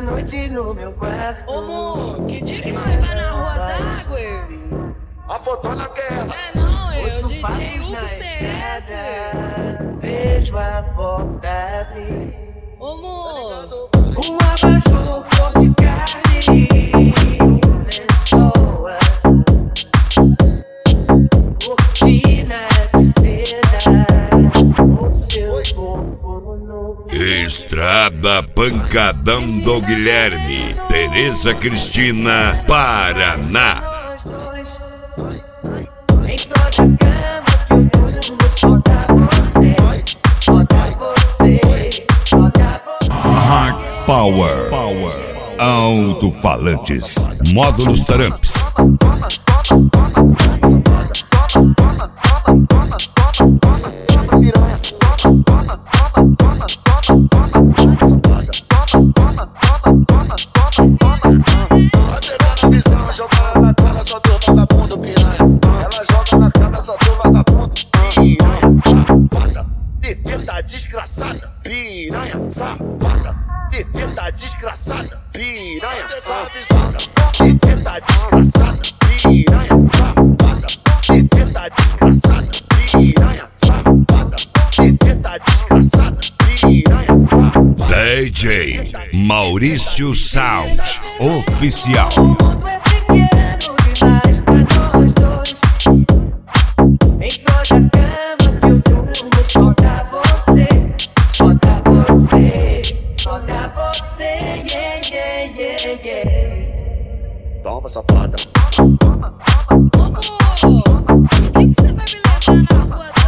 noite no meu quarto. Ô, amor, que dia que nós vai na rua d'água? A fotona quer. É não, é o Ouço DJ passos Hugo na CS. estrada, vejo a porta abrir. Ô, amor, Um abajur cor de carne, um lençol azul, cortina de seda, o seu corpo nu. Estrada Pancadão do Guilherme, Tereza Cristina, Paraná. Nós dois, em toda a cama que o mundo só dá você, só dá você, só dá você. Hard Power. Alto-falantes. Módulos Tramps. Joga na cara, só teu vagabundo piranha. Ela joga na cara, só teu vagabundo piranha. Safada, defenda desgraçada. Piranha, safada, defenda desgraçada. Piranha, safada, defenda desgraçada. Piranha, safada, defenda desgraçada. Piranha, safada, defenda desgraçada. Piranha, safada. DJ Maurício Sound Oficial. O mundo é pequeno demais pra nós dois. Em toda a cama que eu durmo só dá você, só dá você, só dá você, yeah, yeah, yeah, yeah. Toma, safada. ô, amor, que você vai me levar na rua